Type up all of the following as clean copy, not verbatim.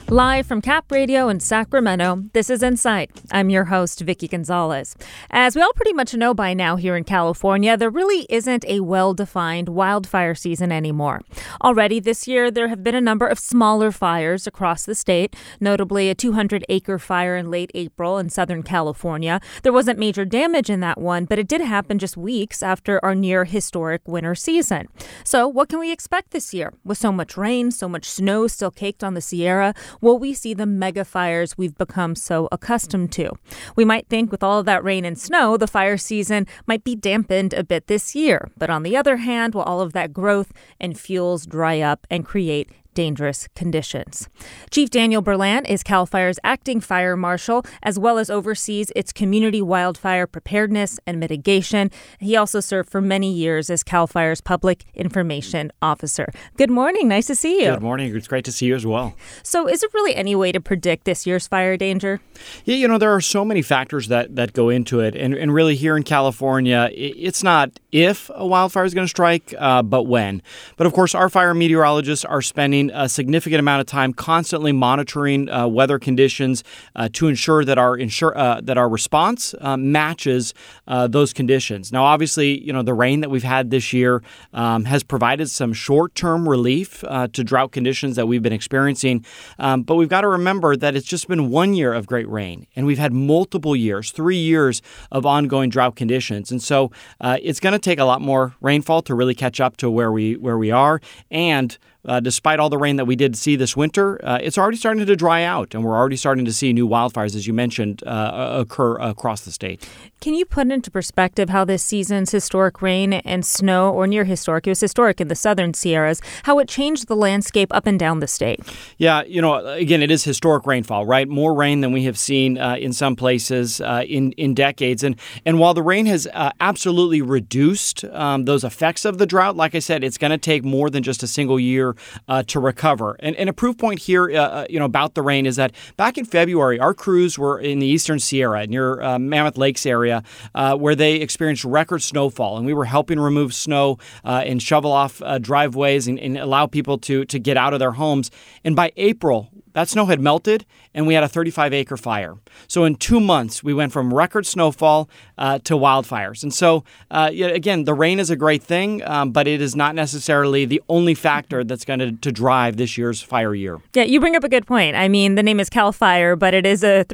Live from Cap Radio in Sacramento, this is Insight. I'm your host, Vicky Gonzalez. As we all pretty much know by now here in California, there really isn't a well-defined wildfire season anymore. Already this year, there have been a number of smaller fires across the state, notably a 200-acre fire in late April in Southern California. There wasn't major damage in that one, but it did happen just weeks after our near-historic winter season. So what can we expect this year? With so much rain, so much snow still caked on the Sierra, will we see the mega fires we've become so accustomed to? We might think with all of that rain and snow, the fire season might be dampened a bit this year. But on the other hand, will all of that growth and fuels dry up and create dangerous conditions? Chief Daniel Berlant is CAL FIRE's acting fire marshal, as well as oversees its community wildfire preparedness and mitigation. He also served for many years as CAL FIRE's public information officer. Good morning. Nice to see you. Good morning. It's great to see you as well. So is there really any way to predict this year's fire danger? Yeah, there are so many factors that go into it. And really here in California, it's not if a wildfire is going to strike, but when. But of course, our fire meteorologists are spending a significant amount of time constantly monitoring weather conditions to ensure that our response matches those conditions. Now, obviously, the rain that we've had this year has provided some short-term relief to drought conditions that we've been experiencing. But we've got to remember that it's just been 1 year of great rain, and we've had multiple years, 3 years of ongoing drought conditions. And so it's going to take a lot more rainfall to really catch up to where we are. And despite all the rain that we did see this winter, it's already starting to dry out, and we're already starting to see new wildfires, as you mentioned, occur across the state. Can you put into perspective how this season's historic rain and snow, or near historic, it was historic in the southern Sierras, how it changed the landscape up and down the state? Yeah, again, it is historic rainfall, right? More rain than we have seen in some places in decades. And while the rain has absolutely reduced those effects of the drought, like I said, it's going to take more than just a single year to recover. And a proof point here, about the rain is that back in February, our crews were in the eastern Sierra near Mammoth Lakes area, where they experienced record snowfall, and we were helping remove snow and shovel off driveways and allow people to get out of their homes. And by April, that snow had melted, and we had a 35-acre fire. So in 2 months, we went from record snowfall to wildfires. And so, again, the rain is a great thing, but it is not necessarily the only factor that's going to drive this year's fire year. Yeah, you bring up a good point. I mean, the name is CAL FIRE, but it is a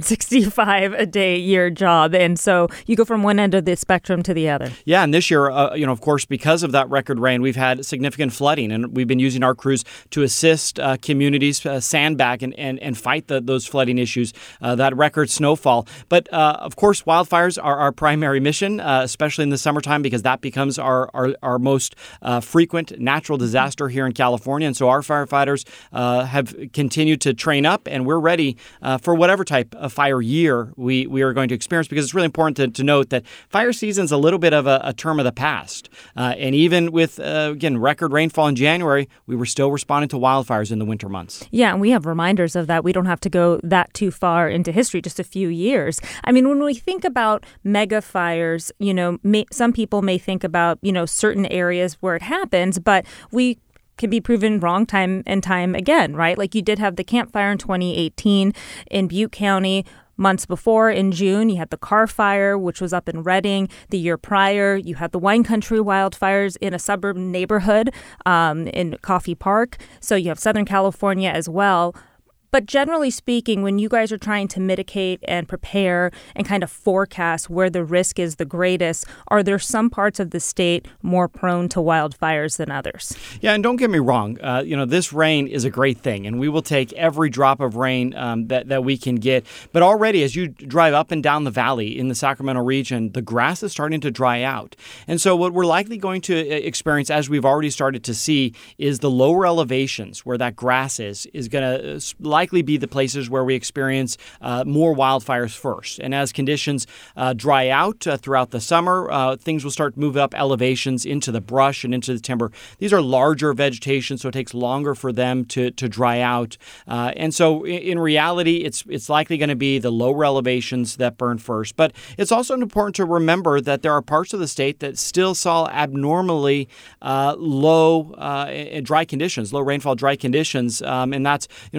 365-a-day-year job. And so you go from one end of the spectrum to the other. Yeah, and this year, of course, because of that record rain, we've had significant flooding, and we've been using our crews to assist communities sandbag and fight those flooding issues, that record snowfall. But of course, wildfires are our primary mission, especially in the summertime, because that becomes our most frequent natural disaster here in California. And so our firefighters have continued to train up, and we're ready for whatever type of fire year we are going to experience, because it's really important to note that fire season is a little bit of a term of the past. And even with, again, record rainfall in January, we were still responding to wildfires in the winter months. Yeah, and we have reminders of that. We don't have to go that too far into history, just a few years. I mean, when we think about mega fires, some people may think about, certain areas where it happens, but we can be proven wrong time and time again, right? Like you did have the Camp Fire in 2018 in Butte County. Months before, in June, you had the Carr Fire, which was up in Redding. The year prior, you had the Wine Country wildfires in a suburban neighborhood in Coffey Park. So you have Southern California as well. But generally speaking, when you guys are trying to mitigate and prepare and kind of forecast where the risk is the greatest, are there some parts of the state more prone to wildfires than others? Yeah, and don't get me wrong. This rain is a great thing, and we will take every drop of rain that we can get. But already, as you drive up and down the valley in the Sacramento region, the grass is starting to dry out. And so what we're likely going to experience, as we've already started to see, is the lower elevations where that grass is going to likely be the places where we experience more wildfires first. And as conditions dry out throughout the summer, things will start to move up elevations into the brush and into the timber. These are larger vegetation, so it takes longer for them to dry out. And so in reality, it's likely going to be the lower elevations that burn first. But it's also important to remember that there are parts of the state that still saw abnormally low dry conditions, low rainfall, dry conditions. And that's some of the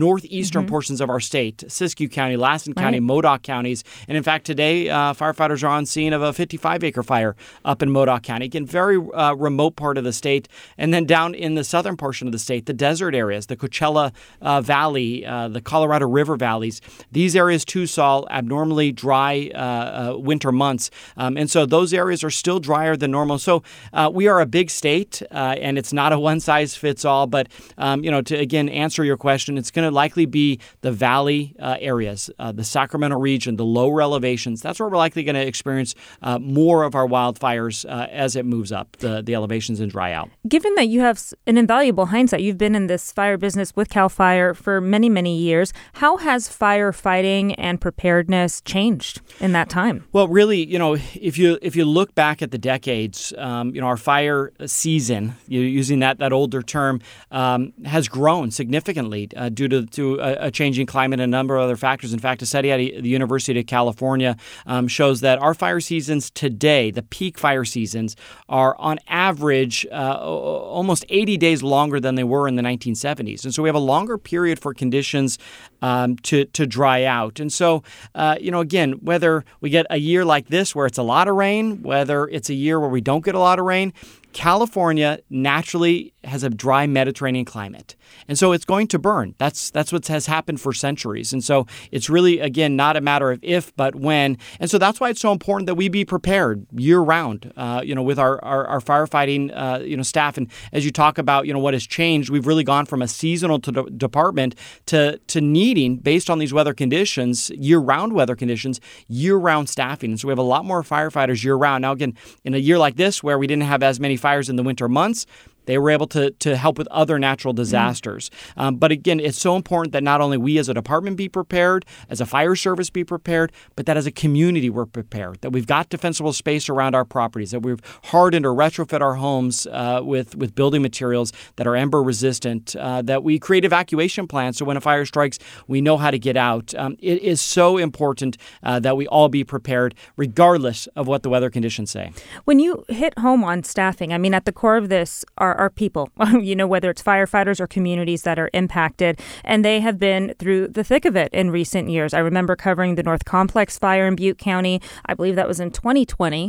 northeastern portions of our state, Siskiyou County, Lassen County, Modoc counties. And in fact, today, firefighters are on scene of a 55-acre fire up in Modoc County. Again, very remote part of the state. And then down in the southern portion of the state, the desert areas, the Coachella Valley, the Colorado River valleys, these areas too saw abnormally dry winter months. And so those areas are still drier than normal. So we are a big state, and it's not a one-size-fits-all. But, to, again, answer your question, it's going to likely be the valley areas, the Sacramento region, the lower elevations. That's where we're likely going to experience more of our wildfires as it moves up, the elevations and dry out. Given that you have an invaluable hindsight, you've been in this fire business with CAL FIRE for many, many years. How has firefighting and preparedness changed in that time? Well, really, if you look back at the decades, our fire season, using that older term, has grown significantly due to a changing climate and a number of other factors. In fact, a study at the University of California shows that our fire seasons today, the peak fire seasons, are on average almost 80 days longer than they were in the 1970s. And so we have a longer period for conditions to dry out. And so, again, whether we get a year like this where it's a lot of rain, whether it's a year where we don't get a lot of rain, California naturally has a dry Mediterranean climate. And so it's going to burn. That's what has happened for centuries. And so it's really, again, not a matter of if, but when. And so that's why it's so important that we be prepared year round, with our firefighting, staff. And as you talk about, what has changed, we've really gone from a seasonal department to needing, based on these weather conditions, year-round weather conditions, year-round staffing. And so we have a lot more firefighters year-round. Now, again, in a year like this where we didn't have as many fires in the winter months, they were able to help with other natural disasters. But again, it's so important that not only we as a department be prepared, as a fire service be prepared, but that as a community we're prepared, that we've got defensible space around our properties, that we've hardened or retrofit our homes with building materials that are ember resistant, that we create evacuation plans so when a fire strikes, we know how to get out. It is so important that we all be prepared regardless of what the weather conditions say. When you hit home on staffing, at the core of this are people, whether it's firefighters or communities that are impacted, and they have been through the thick of it in recent years. I remember covering the North Complex fire in Butte County. I believe that was in 2020,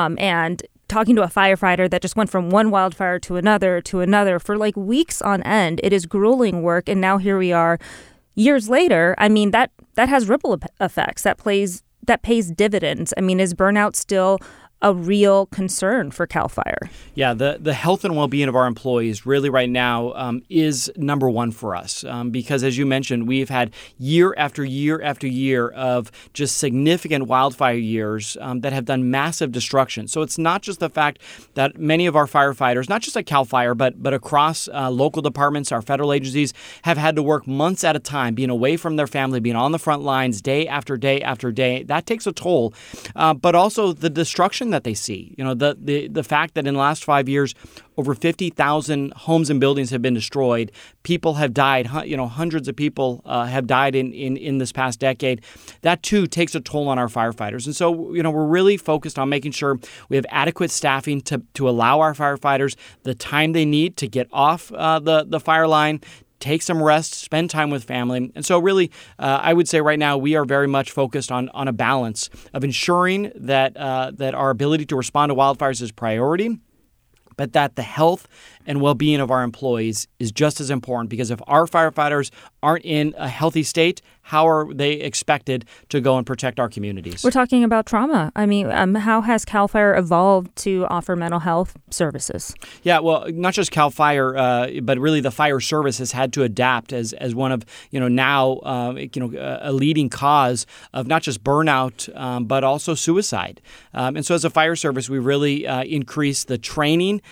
and talking to a firefighter that just went from one wildfire to another for like weeks on end. It is grueling work, and now here we are years later. That has ripple effects. That pays dividends. Is burnout still a real concern for CAL FIRE? Yeah, the health and well-being of our employees really right now is number one for us because, as you mentioned, we've had year after year after year of just significant wildfire years that have done massive destruction. So it's not just the fact that many of our firefighters, not just at CAL FIRE, but across local departments, our federal agencies, have had to work months at a time, being away from their family, being on the front lines day after day after day. That takes a toll, but also the destruction that they see. The fact that in the last 5 years, over 50,000 homes and buildings have been destroyed. People have died. Hundreds of people have died in this past decade. That, too, takes a toll on our firefighters. And so, we're really focused on making sure we have adequate staffing to allow our firefighters the time they need to get off the fire line, take some rest, spend time with family. And so really, I would say right now we are very much focused on a balance of ensuring that our ability to respond to wildfires is priority, but that the health and well-being of our employees is just as important, because if our firefighters aren't in a healthy state, how are they expected to go and protect our communities? We're talking about trauma. How has CAL FIRE evolved to offer mental health services? Yeah, well, not just CAL FIRE, but really the fire service has had to adapt as one of, now, a leading cause of not just burnout, but also suicide. And so as a fire service, we really increased the training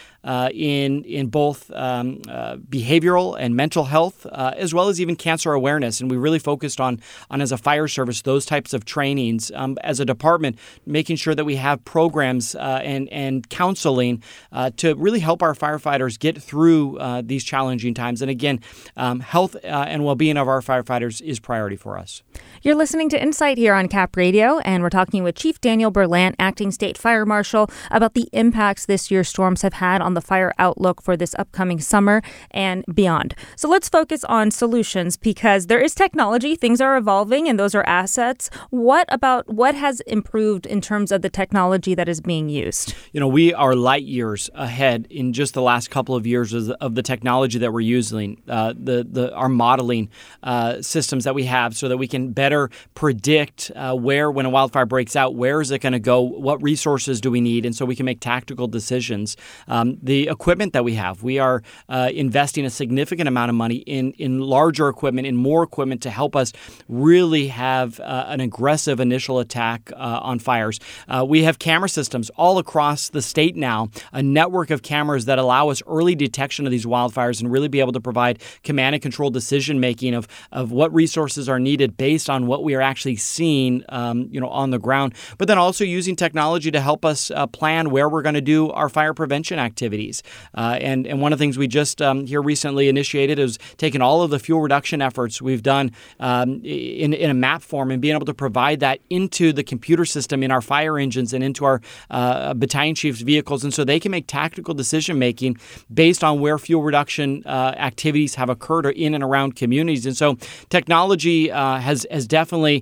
in both behavioral and mental health, as well as even cancer awareness. And we really focused on as a fire service, those types of trainings as a department, making sure that we have programs and counseling to really help our firefighters get through these challenging times. And again, health and well-being of our firefighters is priority for us. You're listening to Insight here on Cap Radio, and we're talking with Chief Daniel Berlant, Acting State Fire Marshal, about the impacts this year's storms have had on on the fire outlook for this upcoming summer and beyond. So let's focus on solutions because there is technology. Things are evolving and those are assets. What has improved in terms of the technology that is being used? We are light years ahead in just the last couple of years of the technology that we're using, our modeling systems that we have so that we can better predict where, when a wildfire breaks out, where is it going to go, what resources do we need, and so we can make tactical decisions. The equipment that we have, we are investing a significant amount of money in larger equipment, in more equipment to help us really have an aggressive initial attack on fires. We have camera systems all across the state now, a network of cameras that allow us early detection of these wildfires and really be able to provide command and control decision making of what resources are needed based on what we are actually seeing on the ground, but then also using technology to help us plan where we're going to do our fire prevention activities. And one of the things we just here recently initiated is taking all of the fuel reduction efforts we've done in a map form and being able to provide that into the computer system in our fire engines and into our battalion chiefs' vehicles, and so they can make tactical decision making based on where fuel reduction activities have occurred or in and around communities. And so technology has definitely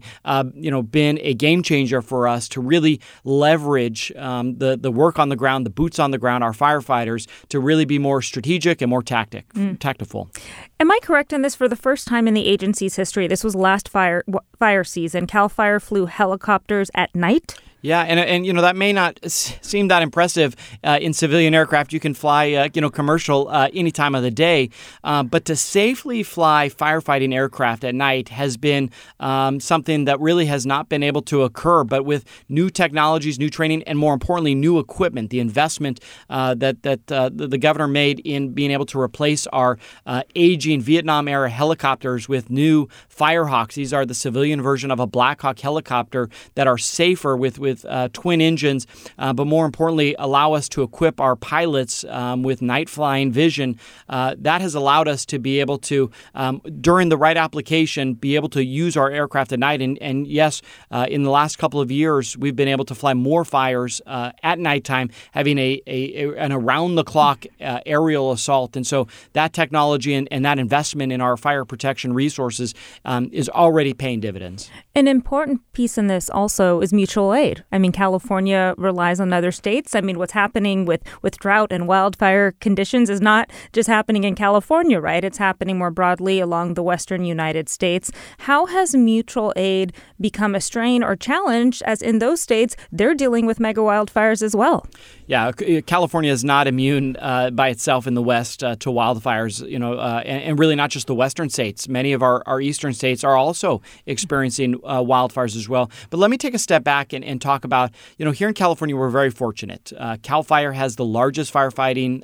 been a game changer for us to really leverage the work on the ground, the boots on the ground, our firefighters to really be more strategic and more tactful. Am I correct in this? For the first time in the agency's history, this was last fire season, CAL FIRE flew helicopters at night? Yeah, and that may not seem that impressive in civilian aircraft. You can fly commercial any time of the day, but to safely fly firefighting aircraft at night has been something that really has not been able to occur. But with new technologies, new training, and more importantly, new equipment, the investment that the governor made in being able to replace our aging Vietnam-era helicopters with new Firehawks. These are the civilian version of a Black Hawk helicopter that are safer with twin engines, but more importantly, allow us to equip our pilots with night flying vision. That has allowed us to be able to, during the right application, be able to use our aircraft at night. And yes, in the last couple of years, we've been able to fly more fires at nighttime, having an around-the-clock aerial assault. And so that technology and that investment in our fire protection resources is already paying dividends. An important piece in this also is mutual aid. I mean, California relies on other states. I mean, what's happening with drought and wildfire conditions is not just happening in California, right? It's happening more broadly along the western United States. How has mutual aid become a strain or challenge, as in those states, they're dealing with mega wildfires as well? Yeah, California is not immune by itself in the West to wildfires, and really not just the western states. Many of our eastern states are also experiencing wildfires as well. But let me take a step back and talk about, here in California, we're very fortunate. CAL FIRE has the largest firefighting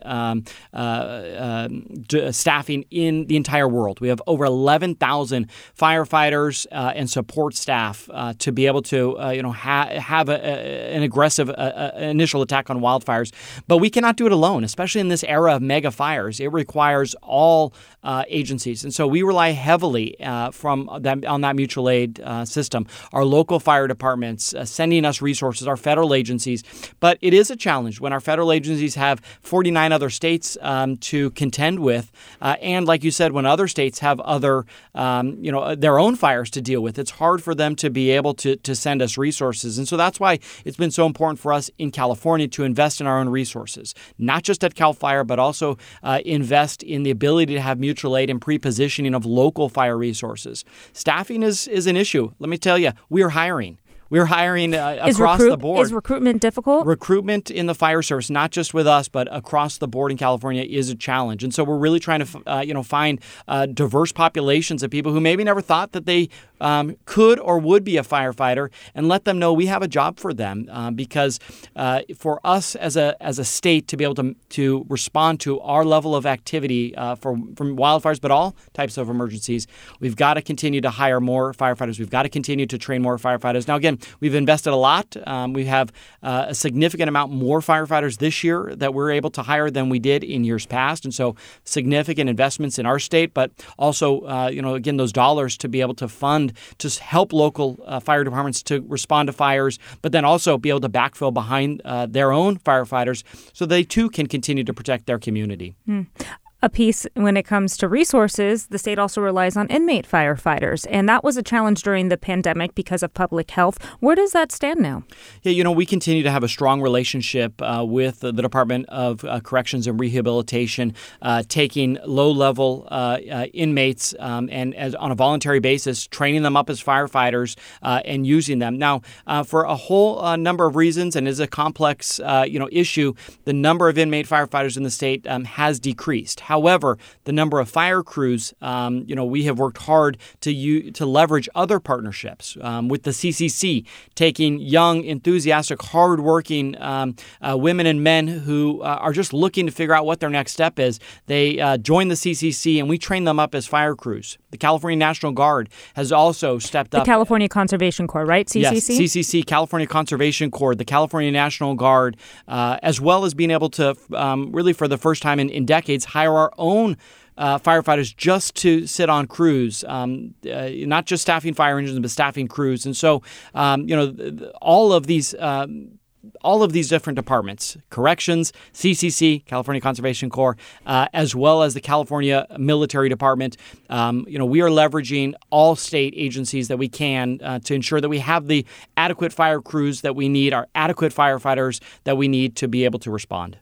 staffing in the entire world. We have over 11,000 firefighters and support staff to be able to, have an aggressive initial attack on wildfires. But we cannot do it alone, especially in this era of mega fires. It requires all agencies. And so we rely heavily on that mutual aid system. Our local fire departments sending us resources, our federal agencies. But it is a challenge when our federal agencies have 49 other states to contend with. And like you said, when other states have other, their own fires to deal with, it's hard for them to be able to send us resources. And so that's why it's been so important for us in California to invest in our own resources, not just at CAL FIRE, but also invest in the ability to have mutual aid and pre-positioning of local fire resources. Staffing is an issue. Let me tell you, we are hiring. We're hiring across the board. Is recruitment difficult? Recruitment in the fire service, not just with us, but across the board in California, is a challenge. And so we're really trying to, find diverse populations of people who maybe never thought that they could or would be a firefighter, and let them know we have a job for them. Because for us as a state to be able to respond to our level of activity from wildfires, but all types of emergencies, we've got to continue to hire more firefighters. We've got to continue to train more firefighters. Now, again, we've invested a lot. We have a significant amount more firefighters this year that we're able to hire than we did in years past. And so significant investments in our state, but also, again, those dollars to be able to fund respond, to help local fire departments to respond to fires, but then also be able to backfill behind their own firefighters so they too can continue to protect their community. A piece when it comes to resources, the state also relies on inmate firefighters, and that was a challenge during the pandemic because of public health. Where does that stand now? Yeah, we continue to have a strong relationship with the Department of Corrections and Rehabilitation, taking low-level inmates and on a voluntary basis, training them up as firefighters and using them. Now, for a whole number of reasons, and is a complex issue, the number of inmate firefighters in the state has decreased. However, the number of fire crews, we have worked hard to leverage other partnerships with the CCC, taking young, enthusiastic, hardworking women and men who are just looking to figure out what their next step is. They join the CCC, and we train them up as fire crews. The California National Guard has also stepped up. The California Conservation Corps, right? CCC? Yes, CCC, California Conservation Corps, the California National Guard, as well as being able to really for the first time in decades hire our own firefighters just to sit on crews, not just staffing fire engines, but staffing crews. And so, all of these different departments, corrections, CCC, California Conservation Corps, as well as the California Military Department, we are leveraging all state agencies that we can to ensure that we have the adequate fire crews that we need, our adequate firefighters that we need to be able to respond.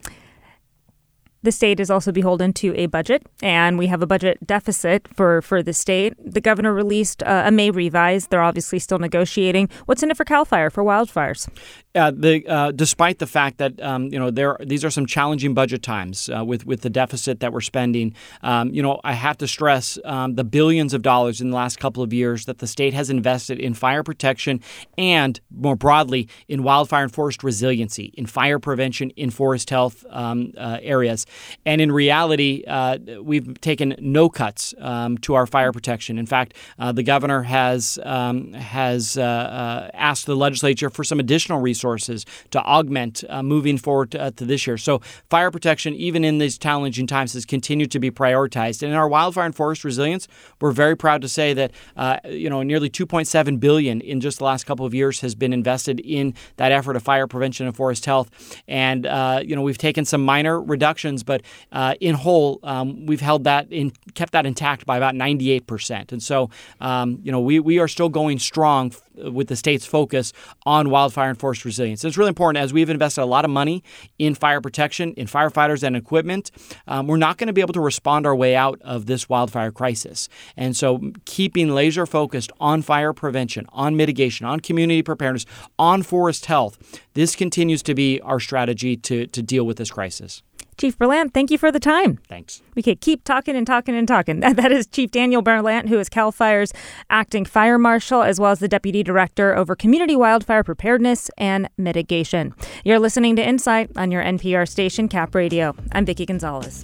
The state is also beholden to a budget, and we have a budget deficit for the state. The governor released a May revise. They're obviously still negotiating. What's in it for CAL FIRE, for wildfires? Despite the fact that these are some challenging budget times with the deficit that we're spending, I have to stress the billions of dollars in the last couple of years that the state has invested in fire protection and, more broadly, in wildfire and forest resiliency, in fire prevention, in forest health areas. And in reality, we've taken no cuts to our fire protection. In fact, the governor has asked the legislature for some additional resources to augment moving forward to this year. So fire protection, even in these challenging times, has continued to be prioritized. And in our wildfire and forest resilience, we're very proud to say that nearly $2.7 billion in just the last couple of years has been invested in that effort of fire prevention and forest health. And we've taken some minor reductions, but in whole, we've kept that intact by about 98%. And so, we are still going strong with the state's focus on wildfire and forest resilience. It's really important, as we've invested a lot of money in fire protection, in firefighters and equipment. We're not going to be able to respond our way out of this wildfire crisis. And so keeping laser focused on fire prevention, on mitigation, on community preparedness, on forest health, this continues to be our strategy to deal with this crisis. Chief Berlant, thank you for the time. Thanks. We could keep talking and talking and talking. That is Chief Daniel Berlant, who is CAL FIRE's acting fire marshal, as well as the deputy director over community wildfire preparedness and mitigation. You're listening to Insight on your NPR station, Cap Radio. I'm Vicki Gonzalez.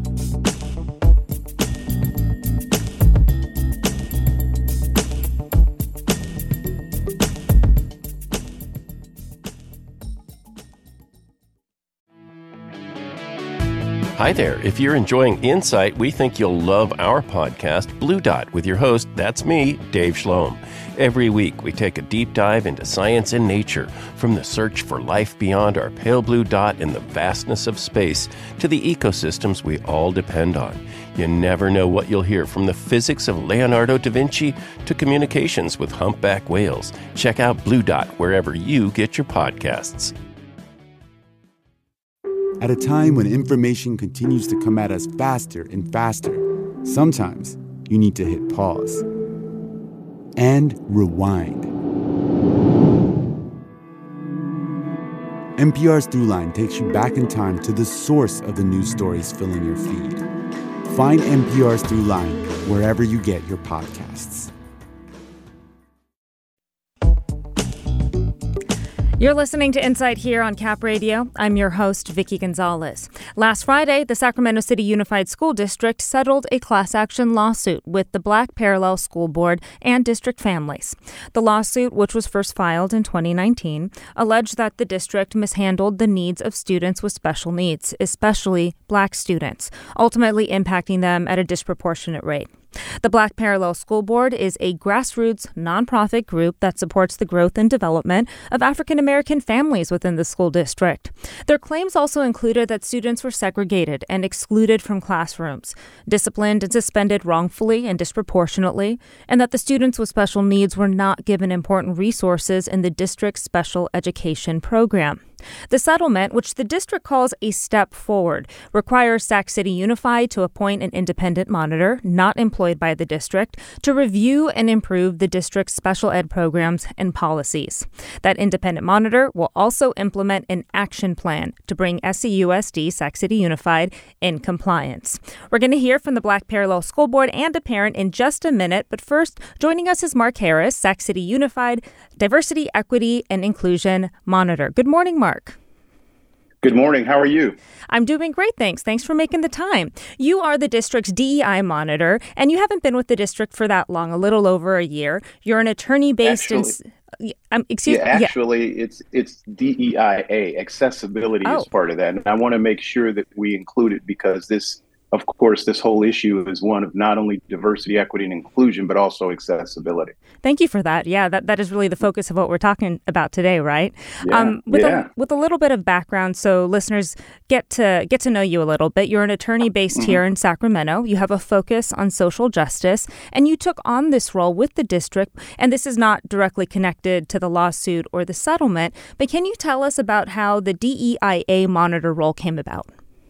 Hi there. If you're enjoying Insight, we think you'll love our podcast, Blue Dot, with your host, that's me, Dave Schloem. Every week, we take a deep dive into science and nature, from the search for life beyond our pale blue dot in the vastness of space to the ecosystems we all depend on. You never know what you'll hear, from the physics of Leonardo da Vinci to communications with humpback whales. Check out Blue Dot wherever you get your podcasts. At a time when information continues to come at us faster and faster, sometimes you need to hit pause and rewind. NPR's Throughline takes you back in time to the source of the news stories filling your feed. Find NPR's Throughline wherever you get your podcasts. You're listening to Insight here on Cap Radio. I'm your host, Vicki Gonzalez. Last Friday, the Sacramento City Unified School District settled a class action lawsuit with the Black Parallel School Board and district families. The lawsuit, which was first filed in 2019, alleged that the district mishandled the needs of students with special needs, especially Black students, ultimately impacting them at a disproportionate rate. The Black Parallel School Board is a grassroots nonprofit group that supports the growth and development of African American families within the school district. Their claims also included that students were segregated and excluded from classrooms, disciplined and suspended wrongfully and disproportionately, and that the students with special needs were not given important resources in the district's special education program. The settlement, which the district calls a step forward, requires Sac City Unified to appoint an independent monitor, not employed by the district, to review and improve the district's special ed programs and policies. That independent monitor will also implement an action plan to bring SCUSD, Sac City Unified, in compliance. We're going to hear from the Black Parallel School Board and a parent in just a minute, but first, joining us is Mark Harris, Sac City Unified Diversity, Equity, and Inclusion Monitor. Good morning, Mark. Good morning. How are you? I'm doing great, thanks. Thanks for making the time. You are the district's DEI monitor, and you haven't been with the district for that long, a little over a year. You're an attorney based in... It's DEIA. Accessibility is part of that. And I want to make sure that we include it because this whole issue is one of not only diversity, equity, and inclusion, but also accessibility. Thank you for that. Yeah, that is really the focus of what we're talking about today, right? With a little bit of background, so listeners get to know you a little bit. You're an attorney based here in Sacramento. You have a focus on social justice, and you took on this role with the district. And this is not directly connected to the lawsuit or the settlement, but can you tell us about how the DEIA monitor role came about?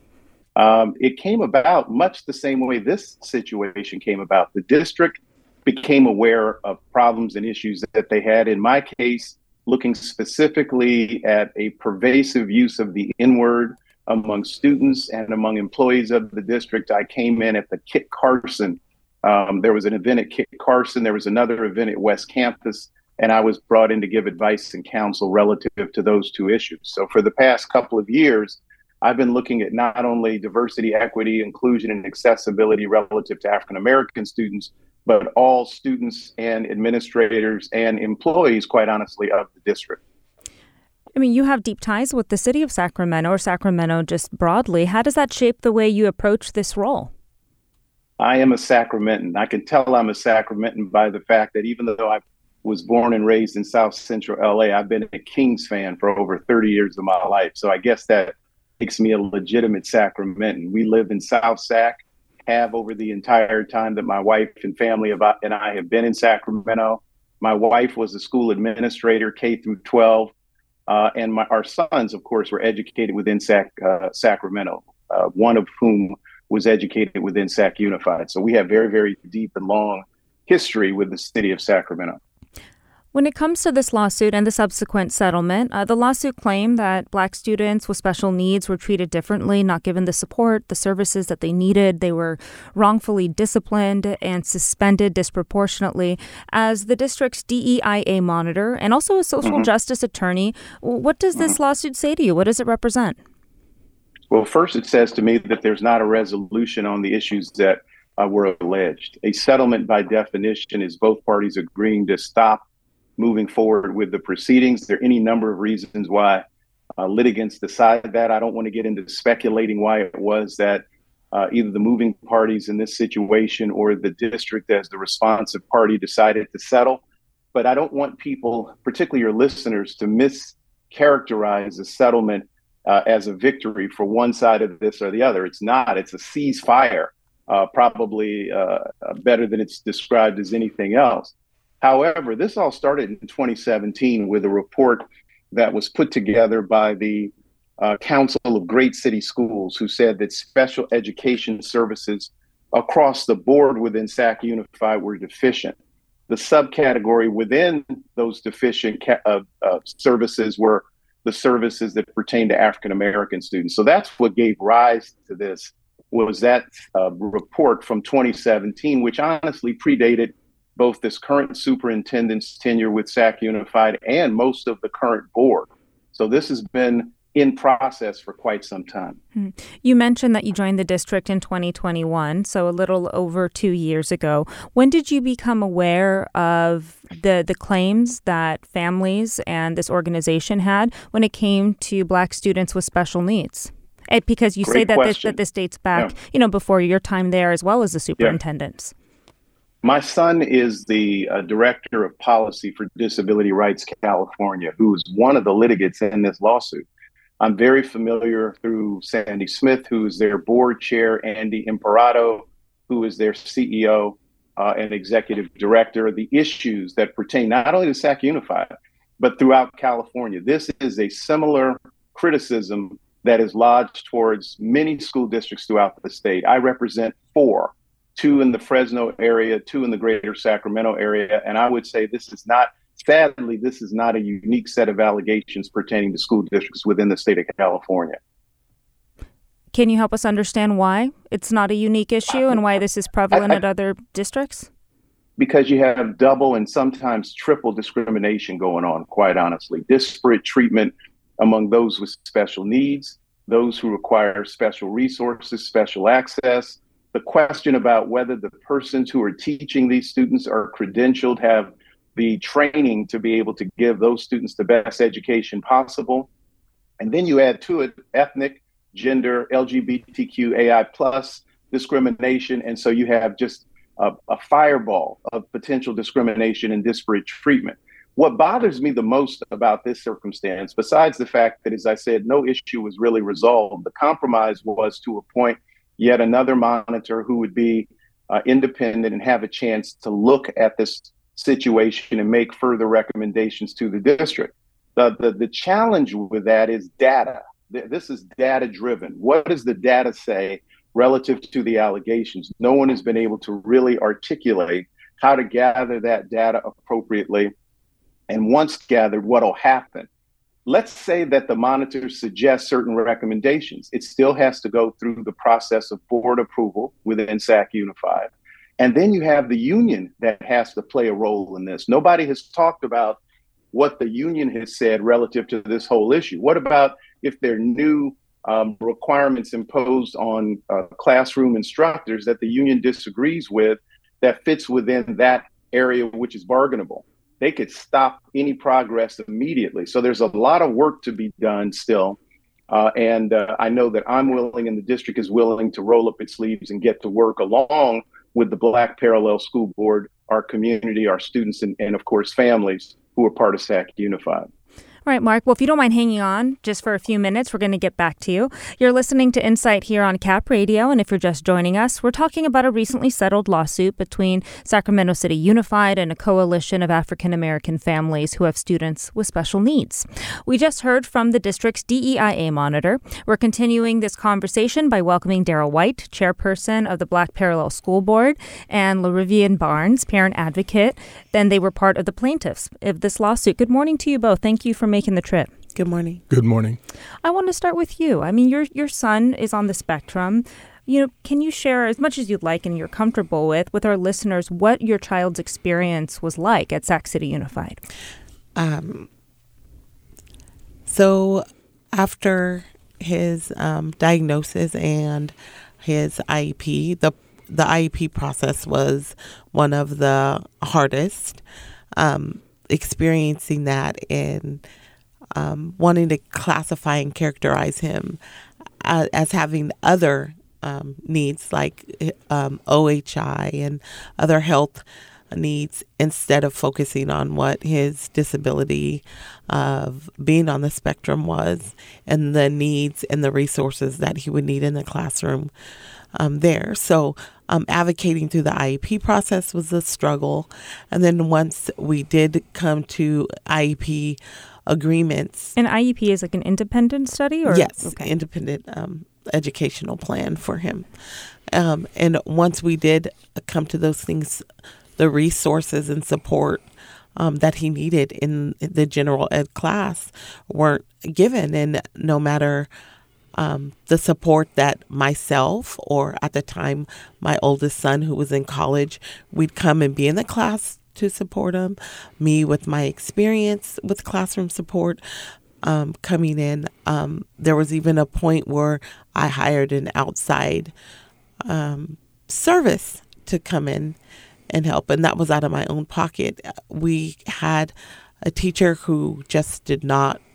It came about much the same way this situation came about. The district became aware of problems and issues that they had. In my case, looking specifically at a pervasive use of the N-word among students and among employees of the district, I came in at the Kit Carson. There was an event at Kit Carson. There was another event at West Campus, and I was brought in to give advice and counsel relative to those two issues. So for the past couple of years, I've been looking at not only diversity, equity, inclusion, and accessibility relative to African American students, but all students and administrators and employees, quite honestly, of the district. I mean, you have deep ties with the city of Sacramento, or Sacramento just broadly. How does that shape the way you approach this role? I am a Sacramentan. I can tell I'm a Sacramentan by the fact that even though I was born and raised in South Central LA, I've been a Kings fan for over 30 years of my life. So I guess that makes me a legitimate Sacramentan. We live in South Sac, have over the entire time that my wife and family and I have been in Sacramento. My wife was a school administrator, K through 12, and our sons, of course, were educated within Sacramento, one of whom was educated within Sac Unified. So we have very, very deep and long history with the city of Sacramento. When it comes to this lawsuit and the subsequent settlement, the lawsuit claimed that Black students with special needs were treated differently, not given the support, the services that they needed. They were wrongfully disciplined and suspended disproportionately. As the district's DEIA monitor and also a social justice attorney, what does this lawsuit say to you? What does it represent? Well, first, it says to me that there's not a resolution on the issues that were alleged. A settlement, by definition, is both parties agreeing to stop moving forward with the proceedings. There are any number of reasons why litigants decide that. I don't want to get into speculating why it was that either the moving parties in this situation or the district as the responsive party decided to settle. But I don't want people, particularly your listeners, to mischaracterize the settlement as a victory for one side of this or the other. It's not. It's a ceasefire, probably better than it's described as anything else. However, this all started in 2017 with a report that was put together by the Council of Great City Schools, who said that special education services across the board within Sac Unified were deficient. The subcategory within those deficient services were the services that pertain to African American students. So that's what gave rise to this, was that report from 2017, which honestly predated both this current superintendent's tenure with Sac Unified and most of the current board. So this has been in process for quite some time. You mentioned that you joined the district in 2021, so a little over 2 years ago. When did you become aware of the claims that families and this organization had when it came to Black students with special needs? Because you say that this dates back, before your time there as well as the superintendents. My son is the director of policy for Disability Rights California, who is one of the litigants in this lawsuit. I'm very familiar through Sandy Smith, who is their board chair, Andy Imparato, who is their CEO and executive director, the issues that pertain not only to SAC Unified, but throughout California. This is a similar criticism that is lodged towards many school districts throughout the state. I represent 4, 2 in the Fresno area, 2 in the greater Sacramento area. And I would say sadly, this is not a unique set of allegations pertaining to school districts within the state of California. Can you help us understand why it's not a unique issue and why this is prevalent at other districts? Because you have double and sometimes triple discrimination going on, quite honestly. Disparate treatment among those with special needs, those who require special resources, special access. The question about whether the persons who are teaching these students are credentialed, have the training to be able to give those students the best education possible. And then you add to it ethnic, gender, LGBTQAI+ discrimination. And so you have just a fireball of potential discrimination and disparate treatment. What bothers me the most about this circumstance, besides the fact that, as I said, no issue was really resolved, the compromise was to appoint yet another monitor who would be independent and have a chance to look at this situation and make further recommendations to the district. The challenge with that is data. This is data driven. What does the data say relative to the allegations? No one has been able to really articulate how to gather that data appropriately. And once gathered, what will happen? Let's say that the monitor suggests certain recommendations. It still has to go through the process of board approval within SAC Unified. And then you have the union that has to play a role in this. Nobody has talked about what the union has said relative to this whole issue. What about if there are new requirements imposed on classroom instructors that the union disagrees with that fits within that area which is bargainable? They could stop any progress immediately. So there's a lot of work to be done still. And I know that I'm willing and the district is willing to roll up its sleeves and get to work along with the Black Parallel School Board, our community, our students, and of course, families who are part of SAC Unified. All right, Mark. Well, if you don't mind hanging on just for a few minutes, we're going to get back to you. You're listening to Insight here on Cap Radio, and if you're just joining us, we're talking about a recently settled lawsuit between Sacramento City Unified and a coalition of African-American families who have students with special needs. We just heard from the district's DEIA monitor. We're continuing this conversation by welcoming Daryl White, chairperson of the Black Parallel School Board, and LaRivian Barnes, parent advocate. Then they were part of the plaintiffs of this lawsuit. Good morning to you both. Thank you for making the trip. Good morning. Good morning. I want to start with you. I mean, your son is on the spectrum. Can you share as much as you'd like and you're comfortable with our listeners what your child's experience was like at Sac City Unified? So after his diagnosis and his IEP, the IEP process was one of the hardest. Experiencing that and wanting to classify and characterize him as having other needs like OHI and other health needs instead of focusing on what his disability of being on the spectrum was and the needs and the resources that he would need in the classroom there. So advocating through the IEP process was a struggle. And then once we did come to IEP agreements. An IEP is like an independent study? Or? Yes, okay. Independent educational plan for him. And once we did come to those things, the resources and support that he needed in the general ed class weren't given. And no matter the support that myself, or at the time my oldest son who was in college, we'd come and be in the class to support him, me with my experience with classroom support coming in. There was even a point where I hired an outside service to come in and help, and that was out of my own pocket. We had a teacher who just did not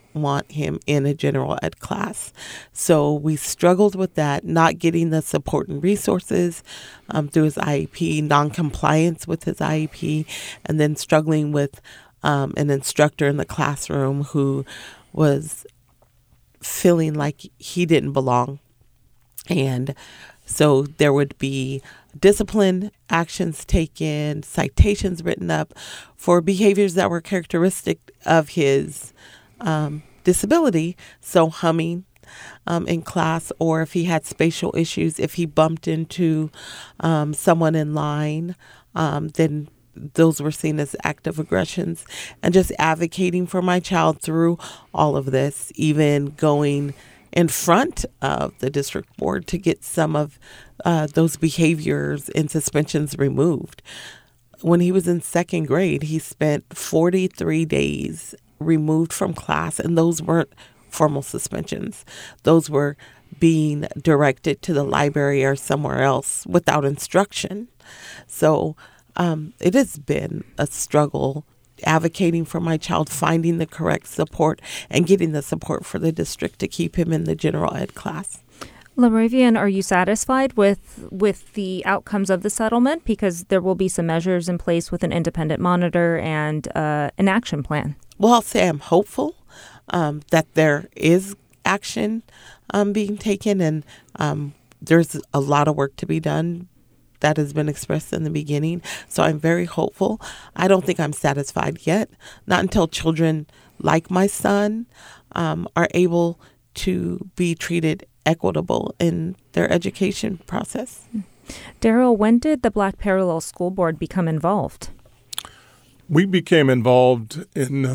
want him in a general ed class. So we struggled with that, not getting the support and resources through his IEP, non-compliance with his IEP, and then struggling with an instructor in the classroom who was feeling like he didn't belong. And so there would be discipline actions taken, citations written up for behaviors that were characteristic of his disability. So humming in class, or if he had spatial issues, if he bumped into someone in line, then those were seen as active aggressions. And just advocating for my child through all of this, even going in front of the district board to get some of those behaviors and suspensions removed. When he was in second grade, he spent 43 days removed from class, and those weren't formal suspensions. Those were being directed to the library or somewhere else without instruction. So it has been a struggle advocating for my child, finding the correct support, and getting the support for the district to keep him in the general ed class. LaMoravian, are you satisfied with the outcomes of the settlement? Because there will be some measures in place with an independent monitor and an action plan. Well, I'll say I'm hopeful that there is action being taken, and there's a lot of work to be done. That has been expressed in the beginning. So I'm very hopeful. I don't think I'm satisfied yet. Not until children like my son are able to be treated equitable in their education process. Daryl, when did the Black Parallel School Board become involved? We became involved in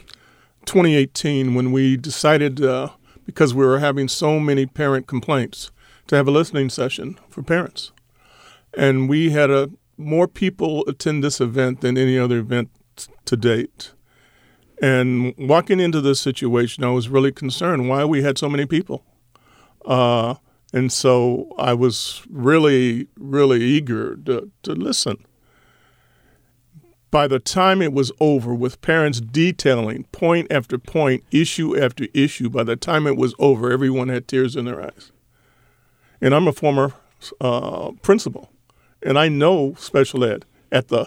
2018 when we decided, because we were having so many parent complaints, to have a listening session for parents. And we had more people attend this event than any other event to date. And walking into this situation, I was really concerned why we had so many people. And so I was really, really eager to listen. By the time it was over, with parents detailing point after point, issue after issue, by the time it was over, everyone had tears in their eyes. And I'm a former principal. And I know special ed at the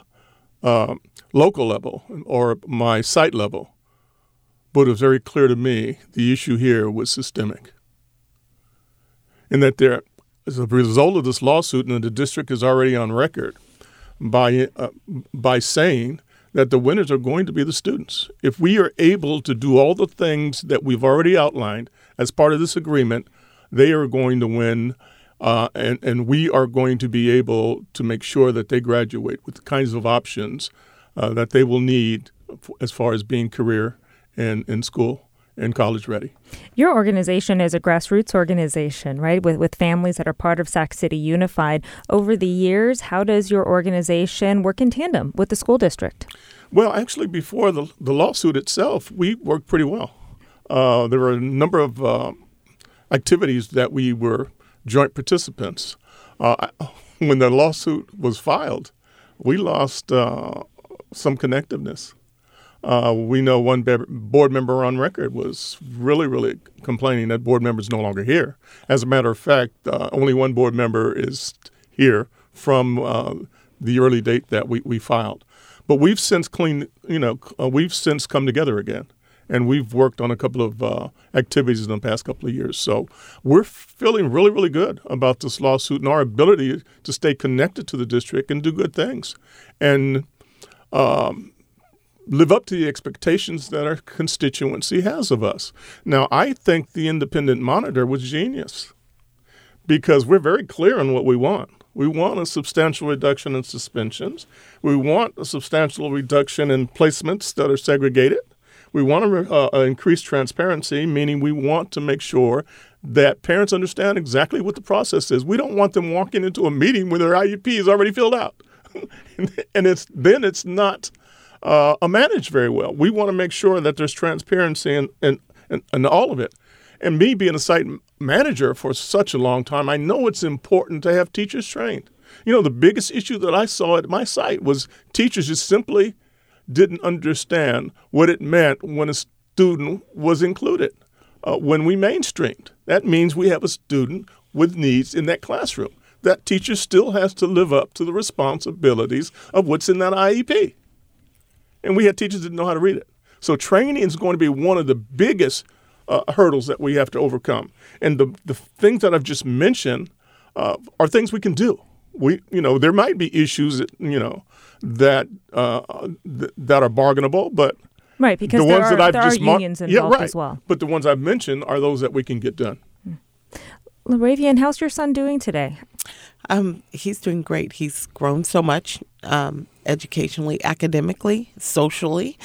local level or my site level, but it was very clear to me the issue here was systemic. And that there, as a result of this lawsuit, and the district is already on record by saying that the winners are going to be the students. If we are able to do all the things that we've already outlined as part of this agreement, they are going to win. And we are going to be able to make sure that they graduate with the kinds of options that they will need as far as being career and in school and college ready. Your organization is a grassroots organization, right, with families that are part of Sac City Unified. Over the years, how does your organization work in tandem with the school district? Well, actually, before the lawsuit itself, we worked pretty well. There were a number of activities that we were joint participants. When the lawsuit was filed, we lost some connectiveness. We know one board member on record was really, really complaining that board member's no longer here. As a matter of fact, only one board member is here from the early date that we filed. But we've since we've since come together again. And we've worked on a couple of activities in the past couple of years. So we're feeling really, really good about this lawsuit and our ability to stay connected to the district and do good things and live up to the expectations that our constituency has of us. Now, I think the independent monitor was genius because we're very clear on what we want. We want a substantial reduction in suspensions. We want a substantial reduction in placements that are segregated. We want to increase transparency, meaning we want to make sure that parents understand exactly what the process is. We don't want them walking into a meeting where their IEP is already filled out. And it's not managed very well. We want to make sure that there's transparency in all of it. And me being a site manager for such a long time, I know it's important to have teachers trained. You know, the biggest issue that I saw at my site was teachers just simply didn't understand what it meant when student was included when we mainstreamed. That means we have a student with needs in that classroom. That teacher still has to live up to the responsibilities of what's in that IEP. And we had teachers that didn't know how to read it. So training is going to be one of the biggest hurdles that we have to overcome. And the things that I've just mentioned are things we can do. There might be issues that are bargainable, but right, because the ones that there are unions involved as well. But the ones I've mentioned are those that we can get done. LaRavian, how's your son doing today? He's doing great. He's grown so much educationally, academically, socially.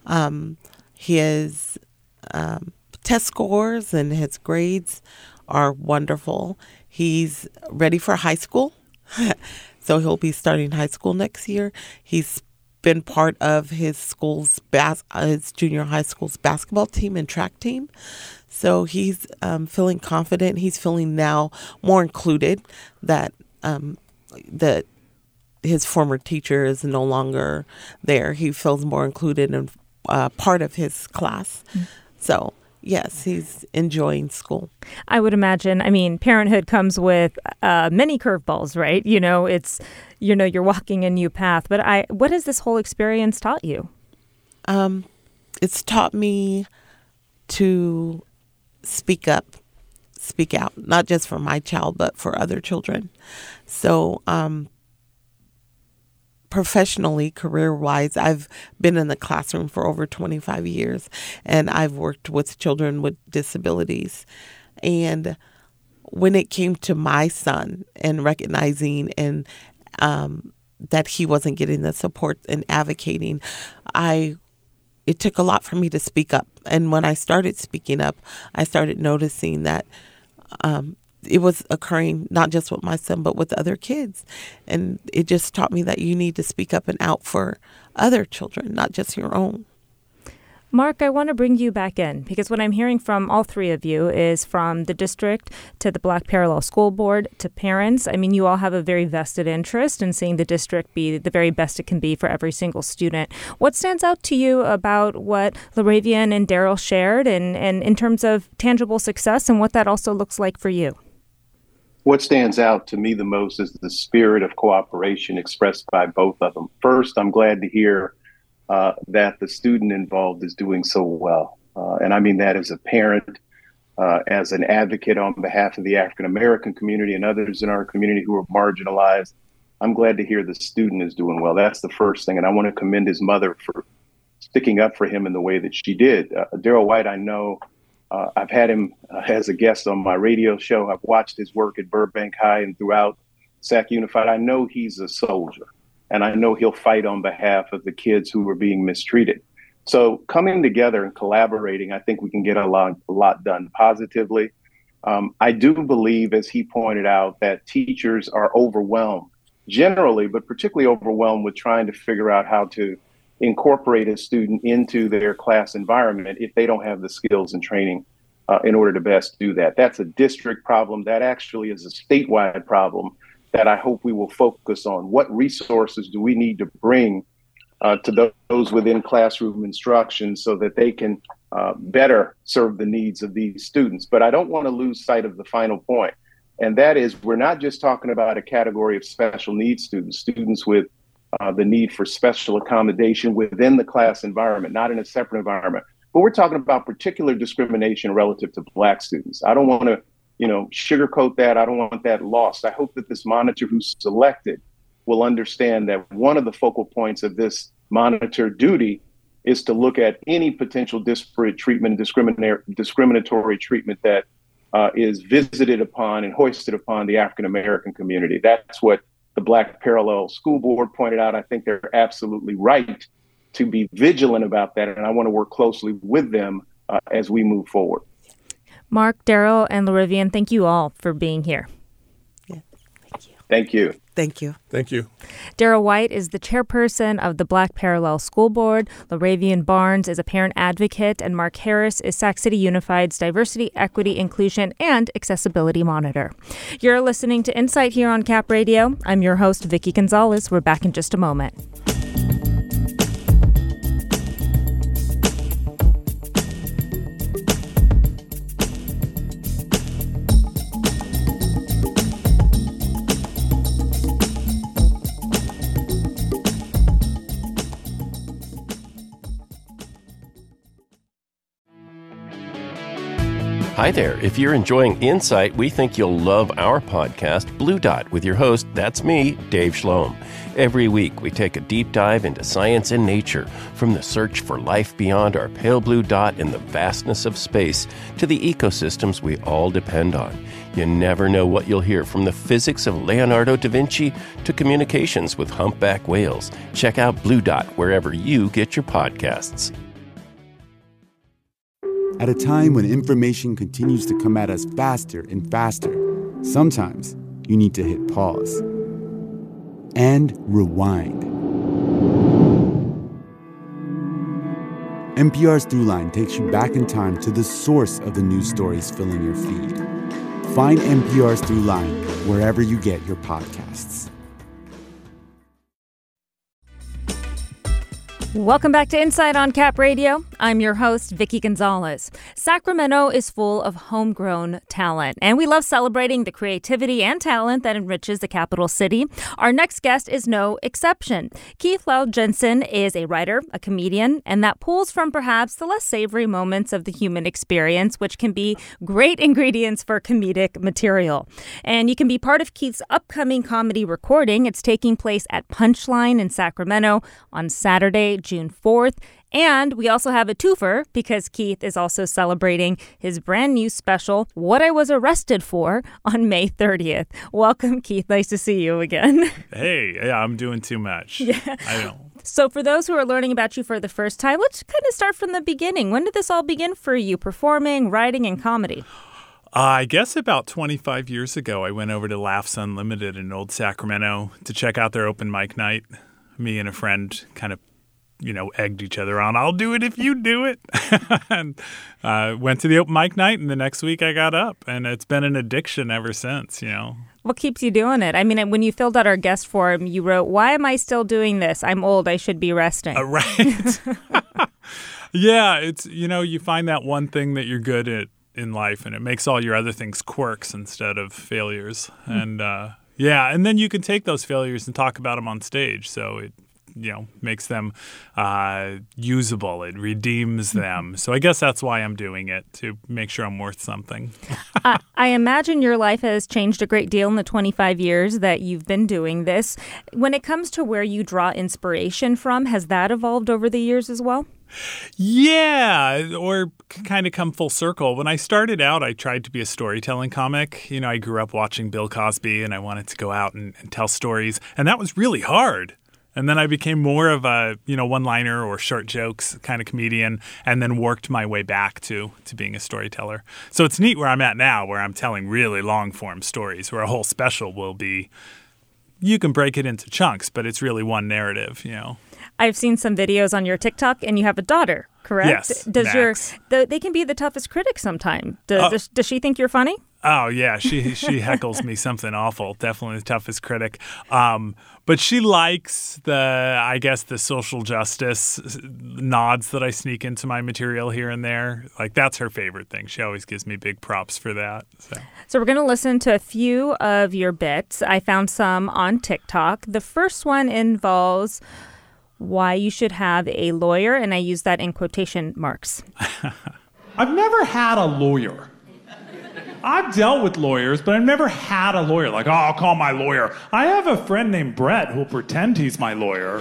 His test scores and his grades are wonderful. He's ready for high school, so he'll be starting high school next year. He's been part of his school's his junior high school's basketball team and track team. So he's feeling confident. He's feeling now more included that his former teacher is no longer there. He feels more included and part of his class. So, yes, he's enjoying school. I would imagine. I mean, parenthood comes with many curveballs, right? It's, you're walking a new path. But what has this whole experience taught you? It's taught me to speak up, speak out, not just for my child, but for other children. So, professionally, career-wise, I've been in the classroom for over 25 years, and I've worked with children with disabilities. And when it came to my son and recognizing and that he wasn't getting the support and advocating, it took a lot for me to speak up. And when I started speaking up, I started noticing that it was occurring not just with my son, but with other kids. And it just taught me that you need to speak up and out for other children, not just your own. Mark, I want to bring you back in because what I'm hearing from all three of you is from the district to the Black Parallel School Board to parents. I mean, you all have a very vested interest in seeing the district be the very best it can be for every single student. What stands out to you about what LaRavian and Daryl shared and in terms of tangible success and what that also looks like for you? What stands out to me the most is the spirit of cooperation expressed by both of them. First, I'm glad to hear that the student involved is doing so well. And I mean that as a parent, as an advocate on behalf of the African-American community and others in our community who are marginalized. I'm glad to hear the student is doing well. That's the first thing. And I want to commend his mother for sticking up for him in the way that she did. Daryl White, I know, I've had him as a guest on my radio show. I've watched his work at Burbank High and throughout SAC Unified. I know he's a soldier. And I know he'll fight on behalf of the kids who are being mistreated. So coming together and collaborating, I think we can get a lot done positively. I do believe, as he pointed out, that teachers are overwhelmed generally, but particularly overwhelmed with trying to figure out how to incorporate a student into their class environment if they don't have the skills and training in order to best do that. That's a district problem. That actually is a statewide problem that I hope we will focus on. What resources do we need to bring to those within classroom instruction so that they can better serve the needs of these students? But I don't want to lose sight of the final point. And that is, we're not just talking about a category of special needs students with the need for special accommodation within the class environment, not in a separate environment. But we're talking about particular discrimination relative to Black students. I don't want to sugarcoat that. I don't want that lost. I hope that this monitor who's selected will understand that one of the focal points of this monitor duty is to look at any potential disparate treatment, discriminatory treatment that is visited upon and hoisted upon the African-American community. That's what the Black Parallel School Board pointed out. I think they're absolutely right to be vigilant about that. And I want to work closely with them as we move forward. Mark, Daryl, and LaRavian, thank you all for being here. Yeah, thank you. Thank you. Thank you. Thank you. Daryl White is the chairperson of the Black Parallel School Board. LaRavian Barnes is a parent advocate, and Mark Harris is Sac City Unified's Diversity, Equity, Inclusion, and Accessibility Monitor. You're listening to Insight here on Cap Radio. I'm your host, Vicki Gonzalez. We're back in just a moment. Hi there. If you're enjoying Insight, we think you'll love our podcast, Blue Dot, with your host, that's me, Dave Schloem. Every week, we take a deep dive into science and nature, from the search for life beyond our pale blue dot in the vastness of space to the ecosystems we all depend on. You never know what you'll hear, from the physics of Leonardo da Vinci to communications with humpback whales. Check out Blue Dot wherever you get your podcasts. At a time when information continues to come at us faster and faster, sometimes you need to hit pause and rewind. NPR's Throughline takes you back in time to the source of the news stories filling your feed. Find NPR's Throughline wherever you get your podcasts. Welcome back to Insight on Cap Radio. I'm your host, Vicky Gonzalez. Sacramento is full of homegrown talent, and we love celebrating the creativity and talent that enriches the capital city. Our next guest is no exception. Keith Lau Jensen is a writer, a comedian, and that pulls from perhaps the less savory moments of the human experience, which can be great ingredients for comedic material. And you can be part of Keith's upcoming comedy recording. It's taking place at Punchline in Sacramento on Saturday, June 4th. And we also have a twofer because Keith is also celebrating his brand new special, What I Was Arrested For, on May 30th. Welcome, Keith. Nice to see you again. Hey, yeah, I'm doing too much. Yeah. I know. So for those who are learning about you for the first time, let's kind of start from the beginning. When did this all begin for you, performing, writing, and comedy? I guess about 25 years ago, I went over to Laughs Unlimited in Old Sacramento to check out their open mic night. Me and a friend kind of egged each other on. I'll do it if you do it. And went to the open mic night, and the next week I got up, and it's been an addiction ever since, What keeps you doing it? I mean, when you filled out our guest form, you wrote, "Why am I still doing this? I'm old. I should be resting." Right. Yeah, it's, you find that one thing that you're good at in life, and it makes all your other things quirks instead of failures. And and then you can take those failures and talk about them on stage. So it makes them usable. It redeems them. So I guess that's why I'm doing it, to make sure I'm worth something. I imagine your life has changed a great deal in the 25 years that you've been doing this. When it comes to where you draw inspiration from, has that evolved over the years as well? Yeah, or kind of come full circle. When I started out, I tried to be a storytelling comic. I grew up watching Bill Cosby, and I wanted to go out and tell stories. And that was really hard. And then I became more of a, one-liner or short jokes kind of comedian, and then worked my way back to being a storyteller. So it's neat where I'm at now, where I'm telling really long-form stories, where a whole special will be, you can break it into chunks, but it's really one narrative, I've seen some videos on your TikTok, and you have a daughter, correct? Yes, Does Max. They can be the toughest critic sometimes. Does she think you're funny? Oh, yeah. She heckles me something awful. Definitely the toughest critic. But she likes the social justice nods that I sneak into my material here and there. Like, that's her favorite thing. She always gives me big props for that. So we're going to listen to a few of your bits. I found some on TikTok. The first one involves why you should have a lawyer, and I use that in quotation marks. I've never had a lawyer. I've dealt with lawyers, but I've never had a lawyer. Like, I'll call my lawyer. I have a friend named Brett who'll pretend he's my lawyer.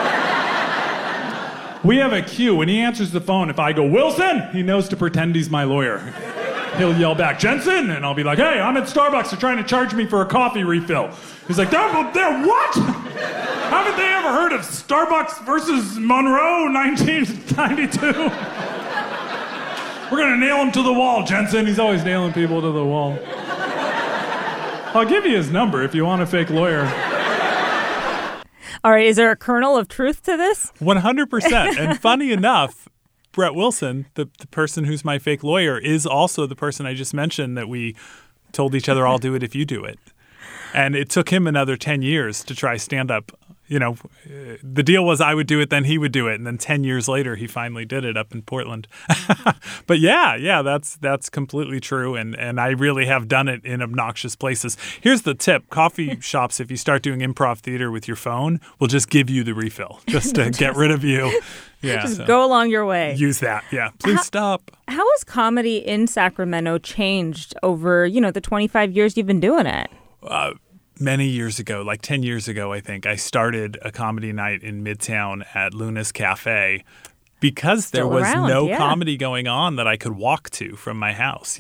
We have a queue. When he answers the phone, if I go, "Wilson," he knows to pretend he's my lawyer. He'll yell back, "Jensen," and I'll be like, "Hey, I'm at Starbucks. They're trying to charge me for a coffee refill." He's like, they're what? Haven't they ever heard of Starbucks versus Monroe, 1992? We're going to nail him to the wall, Jensen. He's always nailing people to the wall. I'll give you his number if you want a fake lawyer. All right, is there a kernel of truth to this? 100%. And funny enough, Brett Wilson, the person who's my fake lawyer, is also the person I just mentioned that we told each other, "I'll do it if you do it." And it took him another 10 years to try stand-up. the deal was I would do it, then he would do it. And then 10 years later, he finally did it up in Portland. But yeah, that's completely true. And I really have done it in obnoxious places. Here's the tip. Coffee shops, if you start doing improv theater with your phone, will just give you the refill just to get rid of you. Yeah, just go along your way. Use that. Yeah. Please stop. How has comedy in Sacramento changed over, the 25 years you've been doing it? Many years ago, like 10 years ago, I think, I started a comedy night in Midtown at Luna's Cafe because there was no comedy going on that I could walk to from my house,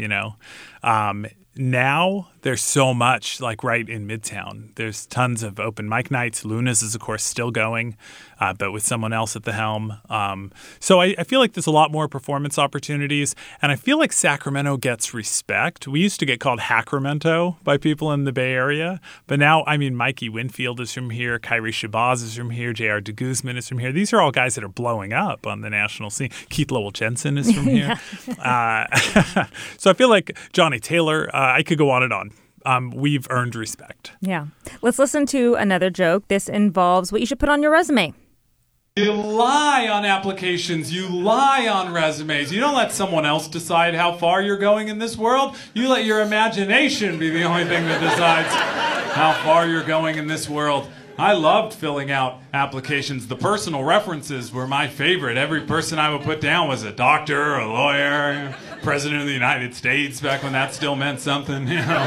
Now there's so much like right in Midtown. There's tons of open mic nights. Luna's is, of course, still going, but with someone else at the helm. So I feel like there's a lot more performance opportunities, and I feel like Sacramento gets respect. We used to get called Hacramento by people in the Bay Area, but now, Mikey Winfield is from here, Kyrie Shabazz is from here, J.R. DeGuzman is from here. These are all guys that are blowing up on the national scene. Keith Lowell Jensen is from here. So I feel like Johnny Taylor, I could go on and on. We've earned respect. Yeah. Let's listen to another joke. This involves what you should put on your resume. You lie on applications. You lie on resumes. You don't let someone else decide how far you're going in this world. You let your imagination be the only thing that decides how far you're going in this world. I loved filling out applications. The personal references were my favorite. Every person I would put down was a doctor, a lawyer, president of the United States, back when that still meant something,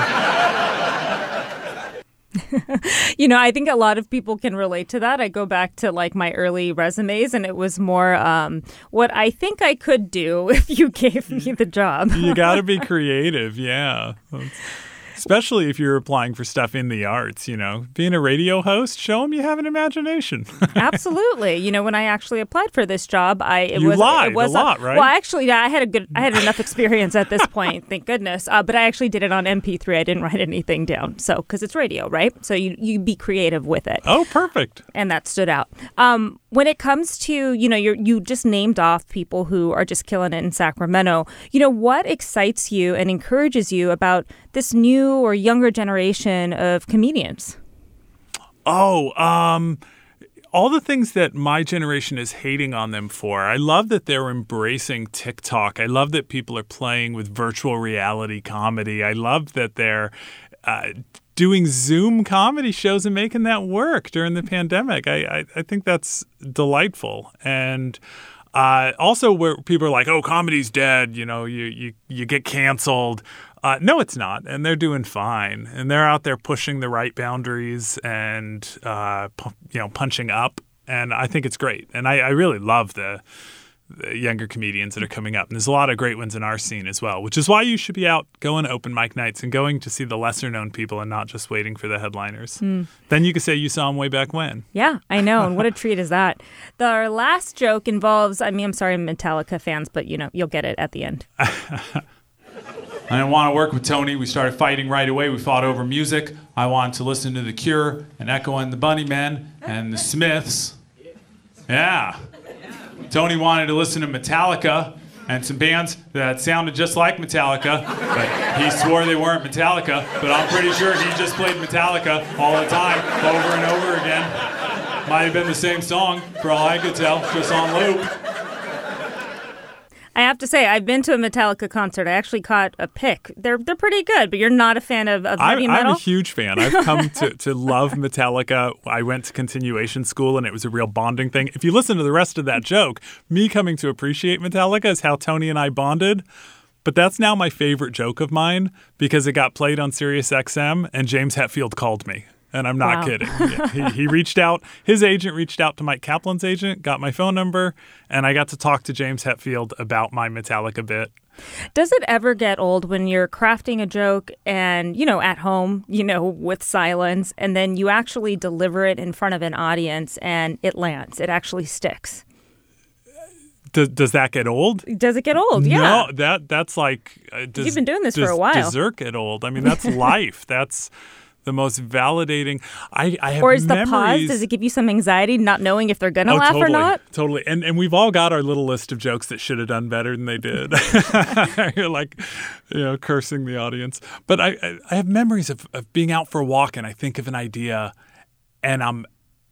I think a lot of people can relate to that. I go back to like my early resumes, and it was more what I think I could do if you gave me the job. You got to be creative, yeah. Especially if you're applying for stuff in the arts, Being a radio host, show them you have an imagination. Absolutely. When I actually applied for this job, it was a lot, right? Well, actually, I had enough experience at this point, thank goodness. But I actually did it on MP3. I didn't write anything down. So, because it's radio, right? So you be creative with it. Oh, perfect. And that stood out. When it comes to, you just named off people who are just killing it in Sacramento. What excites you and encourages you about this new or younger generation of comedians? All the things that my generation is hating on them for. I love that they're embracing TikTok. I love that people are playing with virtual reality comedy. I love that they're doing Zoom comedy shows and making that work during the pandemic. I think that's delightful. And also where people are like, oh, comedy's dead, you get canceled. No, it's not. And they're doing fine. And they're out there pushing the right boundaries and, punching up. And I think it's great. And I really love the younger comedians that are coming up. And there's a lot of great ones in our scene as well, which is why you should be out going to open mic nights and going to see the lesser known people and not just waiting for the headliners. Then you can say you saw them way back when. Yeah, I know. And what a treat is that? Our last joke involves, I'm sorry, Metallica fans, but you'll get it at the end. I didn't want to work with Tony. We started fighting right away. We fought over music. I wanted to listen to The Cure and Echo and the Bunnymen and the Smiths. Yeah. Tony wanted to listen to Metallica and some bands that sounded just like Metallica, but he swore they weren't Metallica, but I'm pretty sure he just played Metallica all the time, over and over again. Might have been the same song, for all I could tell, just on loop. I have to say, I've been to a Metallica concert. I actually caught a pic. They're pretty good, but you're not a fan of heavy metal? I'm a huge fan. I've come to love Metallica. I went to continuation school, and it was a real bonding thing. If you listen to the rest of that joke, me coming to appreciate Metallica is how Tony and I bonded. But that's now my favorite joke of mine because it got played on Sirius XM, and James Hetfield called me. And I'm not kidding. Yeah, he reached out. His agent reached out to Mike Kaplan's agent, got my phone number, and I got to talk to James Hetfield about my Metallica bit. Does it ever get old when you're crafting a joke and, at home, with silence, and then you actually deliver it in front of an audience and it lands? It actually sticks. Does that get old? Does it get old? Yeah. No, that's like... You've been doing this for a while. Does dessert get old? I mean, that's life. That's... the most validating. I have or is memories. The pause? Does it give you some anxiety not knowing if they're going to laugh or not? Totally. And we've all got our little list of jokes that should have done better than they did. You're like, cursing the audience. But I have memories of being out for a walk and I think of an idea and I'm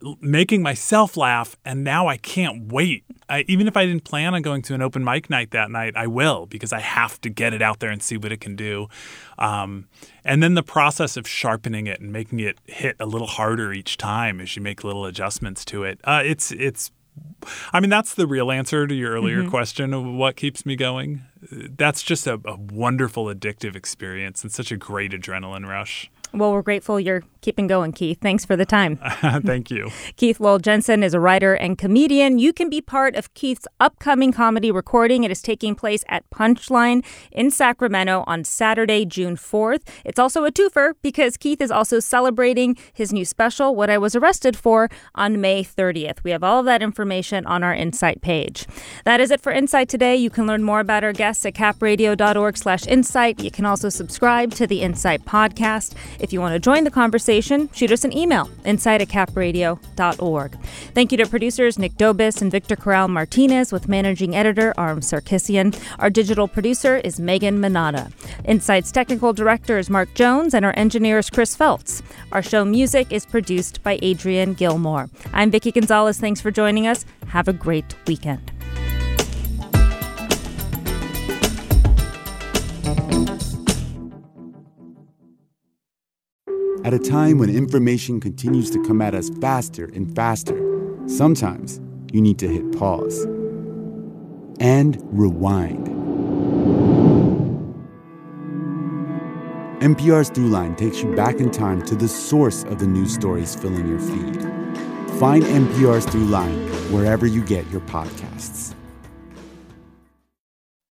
making myself laugh, and now I can't wait. Even if I didn't plan on going to an open mic night that night, I will, because I have to get it out there and see what it can do. And then the process of sharpening it and making it hit a little harder each time as you make little adjustments to it. I mean, that's the real answer to your earlier question of what keeps me going. That's just a wonderful, addictive experience and such a great adrenaline rush. Well, we're grateful you're keeping going, Keith. Thanks for the time. Thank you. Keith Lowell-Jensen is a writer and comedian. You can be part of Keith's upcoming comedy recording. It is taking place at Punchline in Sacramento on Saturday, June 4th. It's also a twofer because Keith is also celebrating his new special, What I Was Arrested For, on May 30th. We have all of that information on our Insight page. That is it for Insight today. You can learn more about our guests at capradio.org/insight. You can also subscribe to the Insight podcast. If you want to join the conversation, shoot us an email, insight@capradio.org. Thank you to producers Nick Dobis and Victor Corral-Martinez, with managing editor Aram Sarkissian. Our digital producer is Megan Manata. Insight's technical director is Mark Jones, and our engineer is Chris Feltz. Our show music is produced by Adrian Gilmore. I'm Vicki Gonzalez. Thanks for joining us. Have a great weekend. At a time when information continues to come at us faster and faster, sometimes you need to hit pause and rewind. NPR's Throughline takes you back in time to the source of the news stories filling your feed. Find NPR's Throughline wherever you get your podcasts.